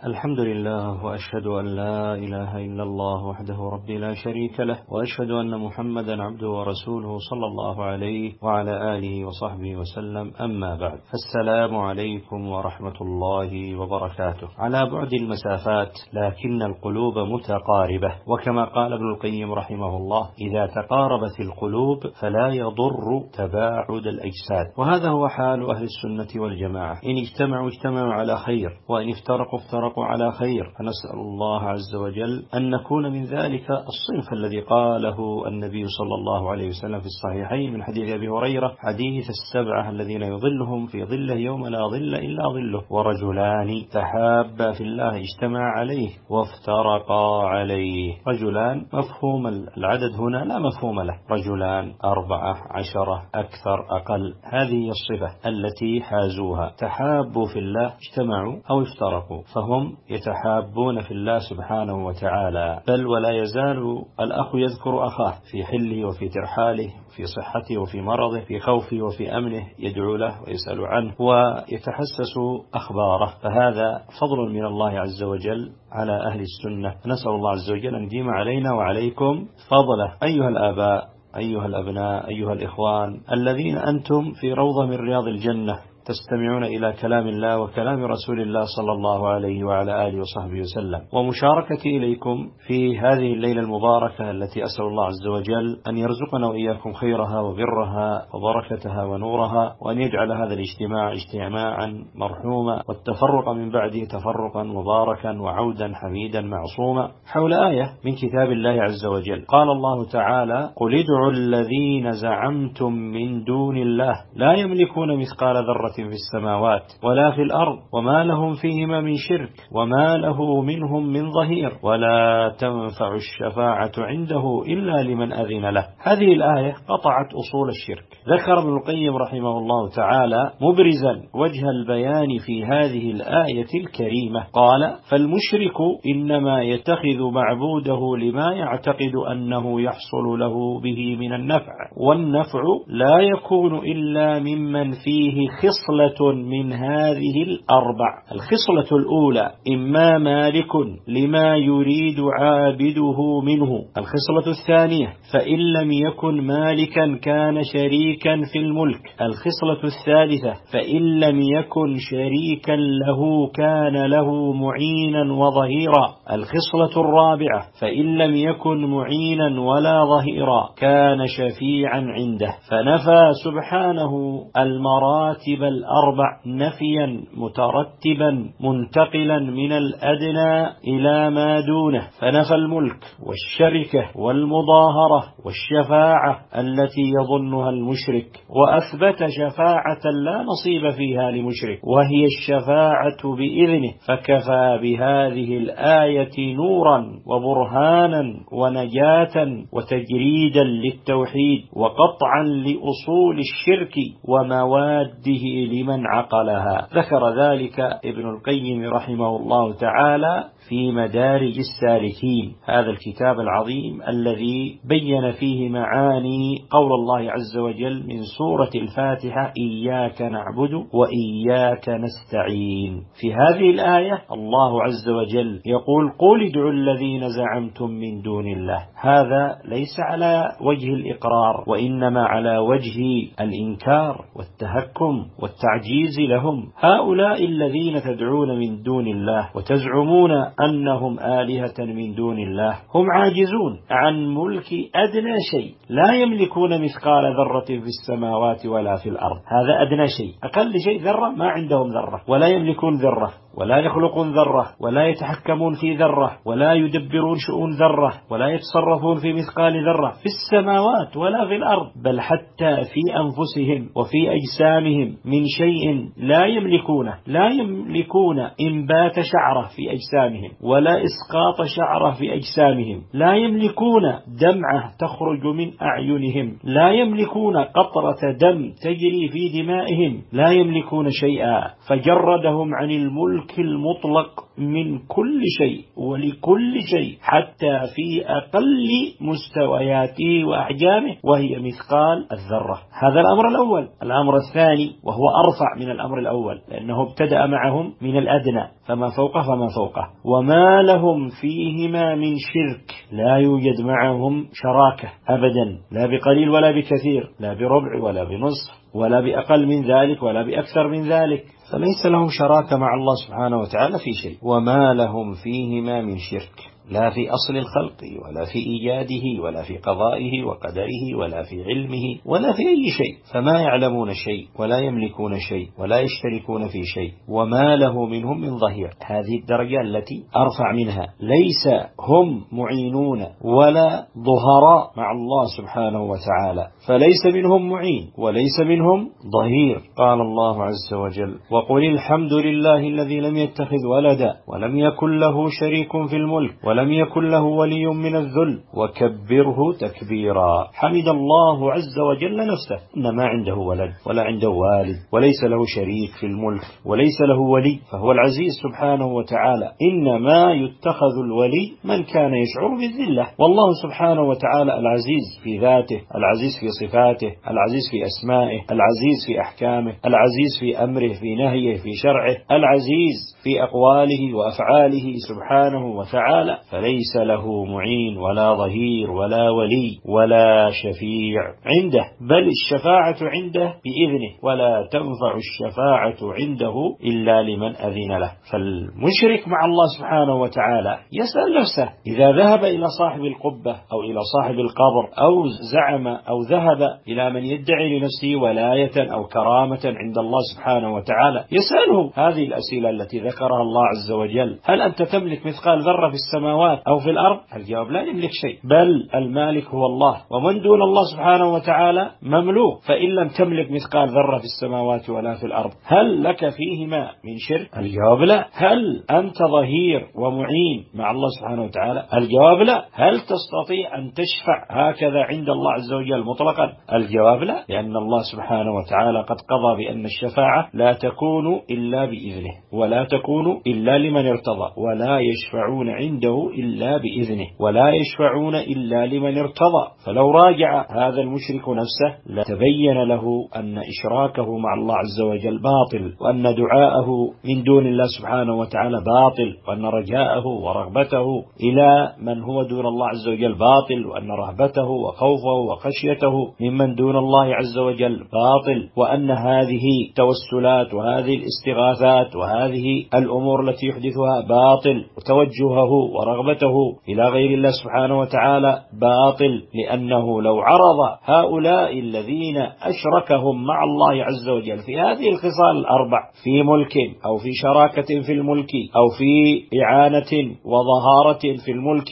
الحمد لله، وأشهد أن لا إله إلا الله وحده ربي لا شريك له، وأشهد أن محمدا عبده ورسوله صلى الله عليه وعلى آله وصحبه وسلم. أما بعد، فالسلام عليكم ورحمة الله وبركاته. على بعد المسافات لكن القلوب متقاربة، وكما قال ابن القيم رحمه الله: إذا تقاربت القلوب فلا يضر تباعد الأجساد. وهذا هو حال أهل السنة والجماعة، إن اجتمعوا على خير، وإن افترقوا على خير. فنسأل الله عز وجل أن نكون من ذلك الصنف الذي قاله النبي صلى الله عليه وسلم في الصحيحين من حديث أبي هريرة: حديث السبعة الذين يظلهم في ظله يوم لا ظل إلا ظله، ورجلان تحابا في الله اجتمع عليه وافترقا عليه. رجلان مفهوم العدد هنا لا مفهوم له، رجلان 4 10 أكثر أقل، هذه الصفة التي حازوها. تحابوا في الله اجتمعوا أو افترقوا، فهم يتحابون في الله سبحانه وتعالى. بل ولا يزال الأخ يذكر أخاه في حله وفي ترحاله، في صحته وفي مرضه، في خوفه وفي أمنه، يدعو له ويسأل عنه ويتحسس أخباره. فهذا فضل من الله عز وجل على أهل السنة. نسأل الله عز وجل أن يديم علينا وعليكم فضله. أيها الآباء، أيها الأبناء، أيها الإخوان الذين أنتم في روضة من رياض الجنة، تستمعون إلى كلام الله وكلام رسول الله صلى الله عليه وعلى آله وصحبه وسلم، ومشاركتي إليكم في هذه الليلة المباركة التي أسأل الله عز وجل أن يرزقنا وإياكم خيرها وبرها وبركتها ونورها، وأن يجعل هذا الاجتماع اجتماعا مرحوما، والتفرق من بعده تفرقا مباركا وعودا حميدا معصوما، حول آية من كتاب الله عز وجل. قال الله تعالى: قل ادعوا الذين زعمتم من دون الله لا يملكون مثقال ذرة في السماوات ولا في الأرض وما لهم فيهما من شرك وما له منهم من ظهير ولا تنفع الشفاعة عنده إلا لمن أذن له. هذه الآية قطعت أصول الشرك. ذكر ابن القيم رحمه الله تعالى مبرزا وجه البيان في هذه الآية الكريمة، قال: فالمشرك إنما يتخذ معبوده لما يعتقد أنه يحصل له به من النفع، والنفع لا يكون إلا ممن فيه خصلة من هذه الأربع. الخصلة الأولى: إما مالك لما يريد عابده منه. الخصلة الثانية: فإن لم يكن مالكا كان شريكا في الملك. الخصلة الثالثة: فإن لم يكن شريكا له كان له معينا وظهيرا. الخصلة الرابعة: فإن لم يكن معينا ولا ظهيرا كان شفيعا عنده. فنفى سبحانه المراتب الأربع نفيا مترتبا منتقلا من الأدنى إلى ما دونه، فنفى الملك والشركة والمظاهرة والشفاعة التي يظنها المشرك، وأثبت شفاعة لا نصيب فيها لمشرك، وهي الشفاعة بإذنه. فكفى بهذه الآية نورا وبرهانا ونجاة وتجريدا للتوحيد وقطعا لأصول الشرك ومواده لمن عقلها. ذكر ذلك ابن القيم رحمه الله تعالى في مدارج السالكين، هذا الكتاب العظيم الذي بين فيه معاني قول الله عز وجل من سورة الفاتحة: إياك نعبد وإياك نستعين. في هذه الآية الله عز وجل يقول: قل ادعوا الذين زعمتم من دون الله. هذا ليس على وجه الإقرار، وإنما على وجه الإنكار والتهكم والتعجيز لهم. هؤلاء الذين تدعون من دون الله وتزعمون أنهم آلهة من دون الله هم عاجزون عن ملك أدنى شيء، لا يملكون مثقال ذرة في السماوات ولا في الأرض. هذا أدنى شيء، أقل شيء ذرة، ما عندهم ذرة، ولا يملكون ذرة، ولا يخلقون ذرة، ولا يتحكمون في ذرة، ولا يدبرون شؤون ذرة، ولا يتصرفون في مثقال ذرة في السماوات ولا في الأرض، بل حتى في أنفسهم وفي أجسامهم من شيء لا يملكونه. لا يملكون إنبات شعرة في أجسامهم، ولا إسقاط شعرة في أجسامهم، لا يملكون دمعة تخرج من أعينهم، لا يملكون قطرة دم تجري في دمائهم، لا يملكون شيئا. فجردهم عن الملك المطلق من كل شيء ولكل شيء، حتى في أقل مستوياته وأحجامه، وهي مثقال الذرة. هذا الأمر الأول. الأمر الثاني وهو أرفع من الأمر الأول، لأنه ابتدأ معهم من الأدنى، فما فوقه فما فوقه. وما لهم فيهما من شرك، لا يوجد معهم شراكة أبدا، لا بقليل ولا بكثير، لا بربع ولا بنصف ولا بأقل من ذلك ولا بأكثر من ذلك، فليس لهم شراكة مع الله سبحانه وتعالى في شيء. وما لهم فيهما من شرك، لا في أصل الخلق ولا في إيجاده ولا في قضائه وقدره ولا في علمه ولا في أي شيء، فما يعلمون شيء ولا يملكون شيء ولا يشتركون في شيء. وما له منهم من ظهير، هذه الدرجة التي أرفع منها، ليس هم معينون ولا ظهراء مع الله سبحانه وتعالى، فليس منهم معين وليس منهم ظهير. قال الله عز وجل: وقل الحمد لله الذي لم يتخذ ولدا ولم يكن له شريك في الملك ولم يكن له ولي من الذل وكبره تكبيرا. حمد الله عز وجل نفسه، إنما عنده ولد ولا عنده والد وليس له شريك في الملك وليس له ولي، فهو العزيز سبحانه وتعالى. إنما يتخذ الولي من كان يشعر بالذلة، والله سبحانه وتعالى العزيز في ذاته، العزيز في صفاته، العزيز في أسمائه، العزيز في أحكامه، العزيز في أمره، في نهيه، في شرعه، العزيز في أقواله وأفعاله سبحانه وتعالى، فليس له معين ولا ظهير ولا ولي ولا شفيع عنده، بل الشفاعة عنده بإذنه، ولا تنفع الشفاعة عنده إلا لمن أذن له. فالمشرك مع الله سبحانه وتعالى يسأل نفسه، إذا ذهب إلى صاحب القبة أو إلى صاحب القبر أو زعم أو ذهب إلى من يدعي لنفسه ولاية أو كرامة عند الله سبحانه وتعالى، يسأله هذه الأسئلة التي ذكرها الله عز وجل: هل أنت تملك مثقال ذرة في السماوات أو في الأرض؟ الجواب: لا نملك شيء، بل المالك هو الله، ومن دون الله سبحانه وتعالى مملوك. فإن لم تملك مثقال ذرة في السماوات ولا في الأرض، هل لك فيهما من شرك؟ الجواب: لا. هل أنت ظهير ومعين مع الله سبحانه وتعالى؟ الجواب: لا. هل تستطيع أن تشفع هكذا عند الله عز وجل مطلقا؟ الجواب: لا، لأن الله سبحانه وتعالى قد قضى بأن الشفاعة لا تكون إلا بإذنه، ولا تكون إلا لمن ارتضى، ولا يشفعون عنده إلا بإذنه، ولا يشفعون إلا لمن ارتضى. فلو راجع هذا المشرك نفسه لتبين له أن إشراكه مع الله عز وجل باطل، وأن دعاءه من دون الله سبحانه وتعالى باطل، وأن رجاءه ورغبته إلى من هو دون الله عز وجل باطل، وأن رهبته وخوفه وخشيته ممن دون الله عز وجل باطل، وأن هذه التوسلات وهذه الاستغاثات وهذه الأمور التي يحدثها باطل، وتوجهه ورغبته إلى غير الله سبحانه وتعالى باطل، لأنه لو عرض هؤلاء الذين أشركهم مع الله عز وجل في هذه الخصال الأربع، في ملك أو في شراكة في الملك أو في إعانة وظهارة في الملك،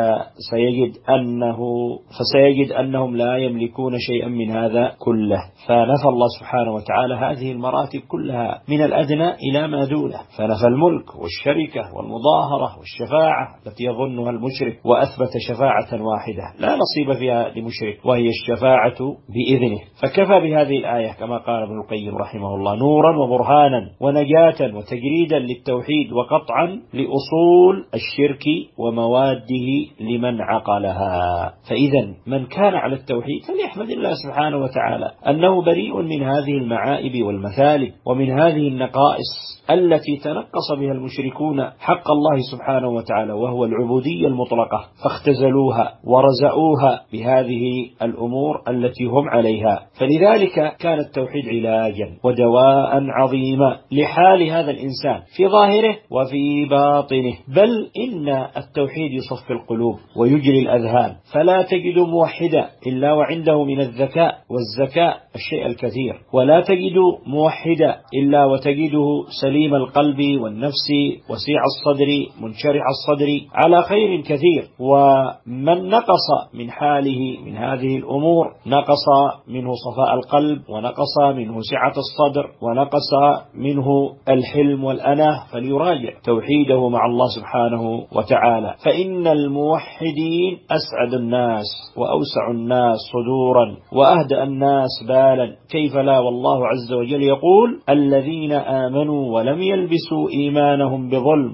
فسيجد أنهم لا يملكون شيئا من هذا كله. فنفى الله سبحانه وتعالى هذه المراتب كلها من الأدنى إلى ما دونه، فنفى الملك والشركة والمظاهرة والشفاعة التي يظنها المشرك، وأثبت شفاعة واحدة لا نصيب فيها لمشرك، وهي الشفاعة بإذنه. فكفى بهذه الآية كما قال ابن القيم رحمه الله نورا وبرهانا ونجاة وتجريدا للتوحيد وقطعا لأصول الشرك ومواده لمن عقلها. فإذا من كان على التوحيد فليحمد الله سبحانه وتعالى أنه بريء من هذه المعائب والمثالب ومن هذه النقائص التي تنقص بها المشركون حق الله سبحانه وتعالى، وهو العبودية المطلقة، فاختزلوها ورزؤوها بهذه الأمور التي هم عليها. فلذلك كان التوحيد علاجا ودواء عظيما لحال هذا الإنسان في ظاهره وفي باطنه، بل إن التوحيد يصفي القلوب ويجري الأذهان، فلا تجد موحدا إلا وعنده من الذكاء والزكاء الشيء الكثير، ولا تجد موحدا إلا وتجده سليم القلب والنفس وسيع الصدر منشرح الصدر على خير كثير. ومن نقص من حاله من هذه الأمور نقص منه صفاء القلب، ونقص منه سعة الصدر، ونقص منه الحلم والأناه، فليراجع توحيده مع الله سبحانه وتعالى. فإن الموحدين أسعد الناس وأوسع الناس صدورا وأهدأ الناس بالا. كيف لا، والله عز وجل يقول: الذين آمنوا ولم يلبسوا إيمانهم بظلم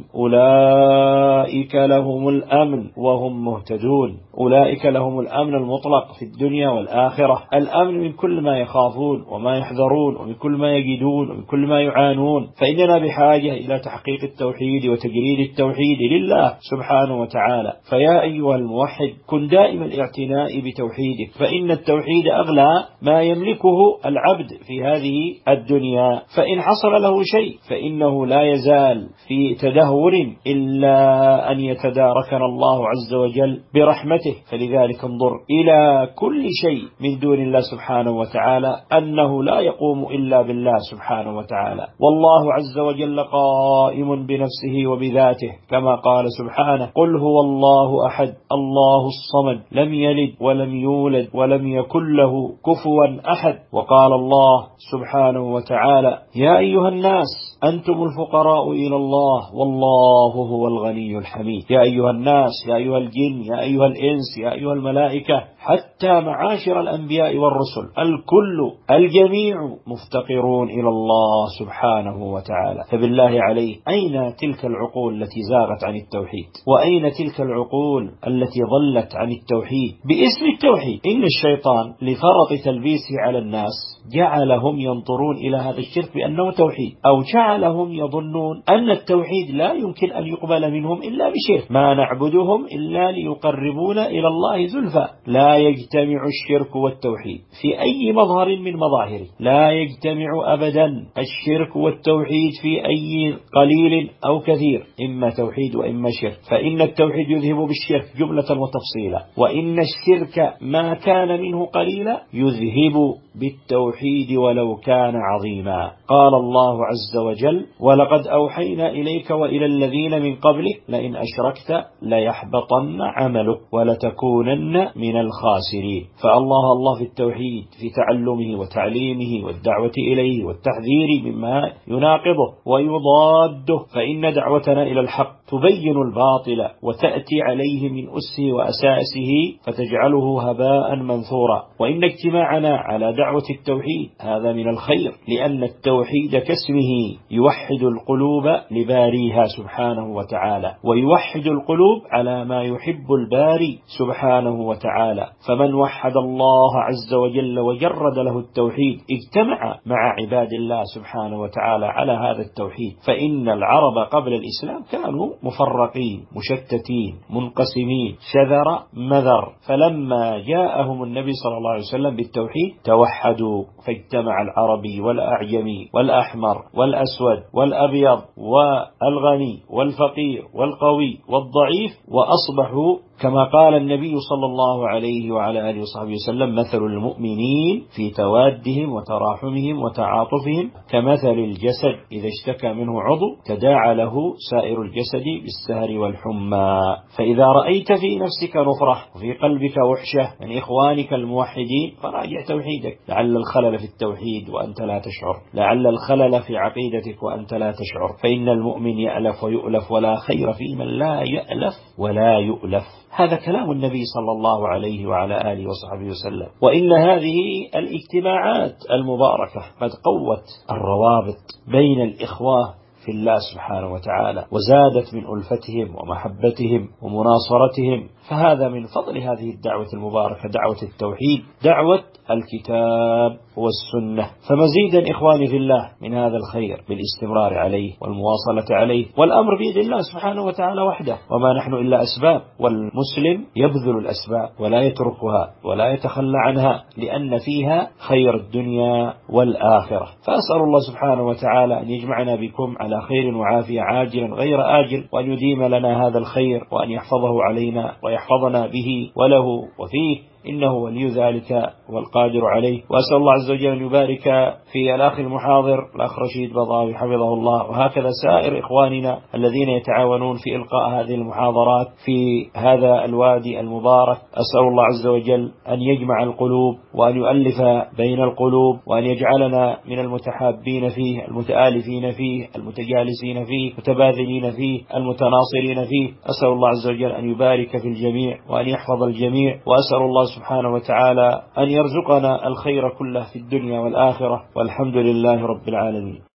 أولئك لهم الأمن وهم مهتدون. أولئك لهم الأمن المطلق في الدنيا والآخرة، الأمن من كل ما يخافون وما يحذرون ومن كل ما يجدون ومن كل ما يعانون. فإننا بحاجة إلى تحقيق التوحيد وتجريد التوحيد لله سبحانه وتعالى. فيا أيها الموحد، كن دائم الاعتناء بتوحيدك، فإن التوحيد أغلى ما يملكه العبد في هذه الدنيا. فإن حصل له شيء فإنه لا يزال في تدهور إلا أن يتداركنا الله عز وجل برحمته. فلذلك انظر إلى كل شيء من دون الله سبحانه وتعالى أنه لا يقوم إلا بالله سبحانه وتعالى. والله عز وجل قائم بنفسه وبذاته، كما قال سبحانه: قل هو الله أحد الله الصمد لم يلد ولم يولد ولم يكن له كفوا أحد. وقال الله سبحانه وتعالى: يا أيها الناس أنتم الفقراء إلى الله والله هو الغني الحميد. يا أيها الناس، يا أيها الجن، يا أيها الإنس، يا أيها الملائكة، حتى معاشر الأنبياء والرسل، الكل الجميع مفتقرون إلى الله سبحانه وتعالى. فبالله عليه، أين تلك العقول التي زاغت عن التوحيد؟ وأين تلك العقول التي ضلت عن التوحيد باسم التوحيد؟ إن الشيطان لفرط تلبيسه على الناس جعلهم ينظرون إلى هذا الشرك بأنه توحيد، أو جعلهم يظنون أن التوحيد لا يمكن أن يقبل منهم إلا بشرك. ما نعبدهم إلا ليقربونا إلى الله زلفى. لا يجتمع الشرك والتوحيد في أي مظهر من مظاهره، لا يجتمع أبدا الشرك والتوحيد في أي قليل أو كثير، إما توحيد وإما شرك. فإن التوحيد يذهب بالشرك جملة وتفصيلا، وإن الشرك ما كان منه قليلا يذهب بالتوحيد ولو كان عظيما. قال الله عز وجل: ولقد أوحينا إليك وإلى الذين من قبلك لئن أشركت ليحبطن عملك ولتكونن من الخاسرين. فالله في التوحيد، في تعلمه وتعليمه والدعوة إليه والتحذير مما يناقضه ويضاده. فإن دعوتنا إلى الحق تبين الباطل وتأتي عليه من أسه وأساسه فتجعله هباء منثورا. وإن اجتماعنا على دعوة التوحيد هذا من الخير، لأن التوحيد كاسمه يوحد القلوب لباريها سبحانه وتعالى، ويوحد القلوب على ما يحب الباري سبحانه وتعالى. فمن وحد الله عز وجل وجرد له التوحيد اجتمع مع عباد الله سبحانه وتعالى على هذا التوحيد. فإن العرب قبل الإسلام كانوا مفرقين مشتتين منقسمين شذر مذر، فلما جاءهم النبي صلى الله عليه وسلم بالتوحيد توحدوا، فاجتمع العربي والأعجمي والأحمر والأسود والأبيض والغني والفقير والقوي والضعيف، وأصبحوا كما قال النبي صلى الله عليه وعلى آله وصحبه وسلم: مثل المؤمنين في توادهم وتراحمهم وتعاطفهم كمثل الجسد إذا اشتكى منه عضو تداعى له سائر الجسد بالسهر والحمى. فإذا رأيت في نفسك نفرة وفي قلبك وحشة من إخوانك الموحدين فراجع توحيدك، لعل الخلل في التوحيد وأنت لا تشعر، لعل الخلل في عقيدتك وأنت لا تشعر. فإن المؤمن يألف ويؤلف ولا خير في من لا يألف ولا يؤلف. هذا كلام النبي صلى الله عليه وعلى آله وصحبه وسلم. وإن هذه الاجتماعات المباركة قد قوت الروابط بين الإخوة في الله سبحانه وتعالى، وزادت من ألفتهم ومحبتهم ومناصرتهم. فهذا من فضل هذه الدعوة المباركة، دعوة التوحيد، دعوة الكتاب والسنة. فمزيدا إخواني في الله من هذا الخير بالاستمرار عليه والمواصلة عليه، والأمر بيد الله سبحانه وتعالى وحده، وما نحن إلا أسباب، والمسلم يبذل الأسباب ولا يتركها ولا يتخلى عنها، لأن فيها خير الدنيا والآخرة. فأسأل الله سبحانه وتعالى أن يجمعنا بكم على خير وعافية عاجلا غير آجل، وأن يديم لنا هذا الخير، وأن يحفظه علينا ويحفظنا به وله وفيه، إنه ولي ذلك والقادر عليه. وأسأل الله عز وجل أن يبارك في الأخ المحاضر الأخ رشيد بضاوي حفظه الله، وهكذا سائر إخواننا الذين يتعاونون في إلقاء هذه المحاضرات في هذا الوادي المبارك. أسأل الله عز وجل أن يجمع القلوب وأن يؤلف بين القلوب، وأن يجعلنا من المتحابين فيه، المتآلفين فيه، المتجالسين فيه، المتباذلين فيه، المتناصرين فيه. أسأل الله عز وجل أن يبارك في الجميع وأن يحفظ الجميع، وأسأل الله سبحانه وتعالى أن يرزقنا الخير كله في الدنيا والآخرة، والحمد لله رب العالمين.